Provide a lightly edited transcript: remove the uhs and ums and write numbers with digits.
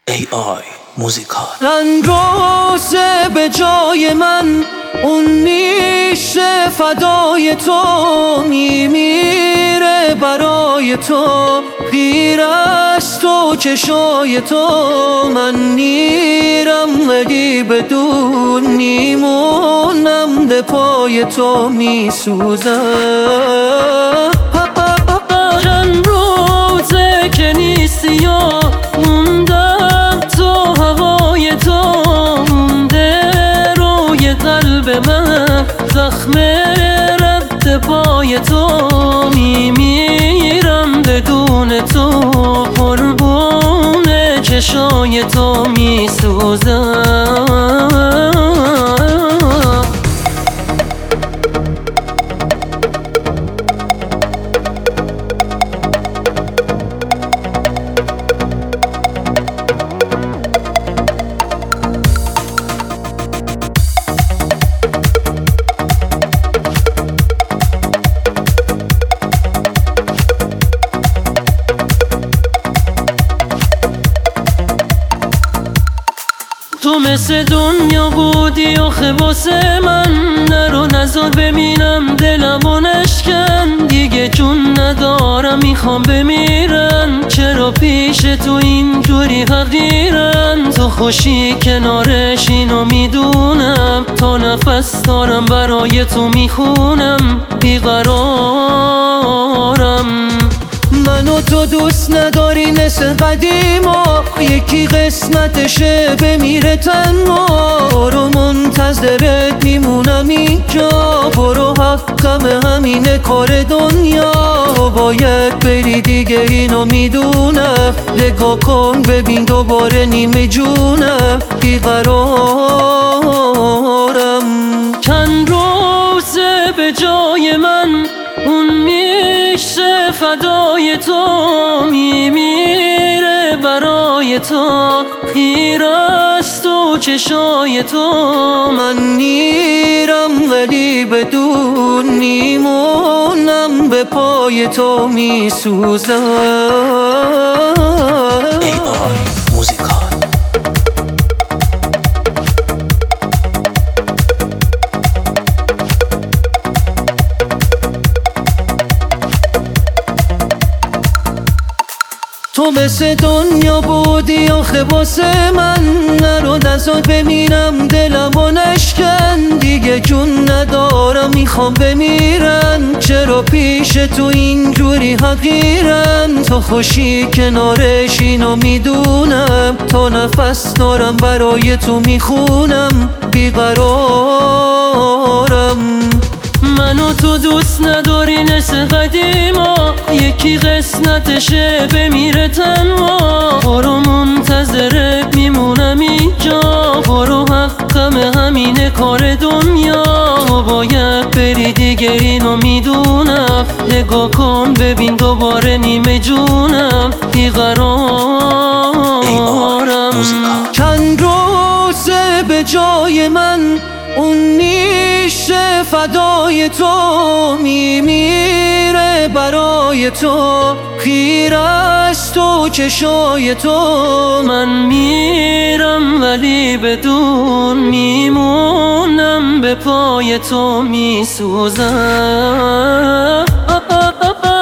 AI موزیکال. رنگ روزه به جای من، اون میشه فدای تو، میمیره برای تو، خیره از تو چشای تو. من میرم ولی بدون میمونم، ده پای تو میسوزم. چند روزه که نیستی و موندم تو هوای تو، مونده روی قلب من زخم رد پای تو. میمیرم بدون تو، قربون چشای تو میسوزم. تو مثل دنیا بودی آخه واسه من، نرو نزار ببینم دلمو نشکن. دیگه جون ندارم میخوام بمیرن، چرا پیش تو اینجوری حقیرن؟ تو خوشی کنارش اینو میدونم، تا نفس دارم برای تو میخونم، بیقرارم. منو تو دوست نداری مثل قدیما، یکی قسمتشه بمیره تنها. برو منتظرت میمونم اینجا، برو حقم همینه کار دنیا. باید بری دیگه اینو میدونم، نگاه کن ببین دوباره نیمه جونم، بیقرارم. چند روزه به جای من، اون میشه فدای تو، میمیره برای تو، خیره از تو چشای تو. من میرم ولی بدون میمونم، به پای تو میسوزم. AI موزیکال. تو مثل دنیا بودی آخه واسه من، نرو نزار ببینم دلمو نشکن. دیگه جون ندارم میخوام بمیرن، چرا پیش تو اینجوری حقیرن؟ تو خوشی کنارش اینو میدونم، تا نفس دارم برای تو میخونم، بیقرارم. منو تو دوست نداری مثل قدیما، یکی قسمتشه بمیره تنها. برو منتظرت میمونم اینجا، برو حقم همینه کار دنیا. باید بری دیگه اینو میدونم، نگاه کن ببین دوباره نیمه جونم، بیقرارم. چند روزه به جای من، اون میشه فدای تو، میمیره برای تو، خیره از تو چشای تو. من میرم ولی بدون میمونم، به پای تو میسوزم.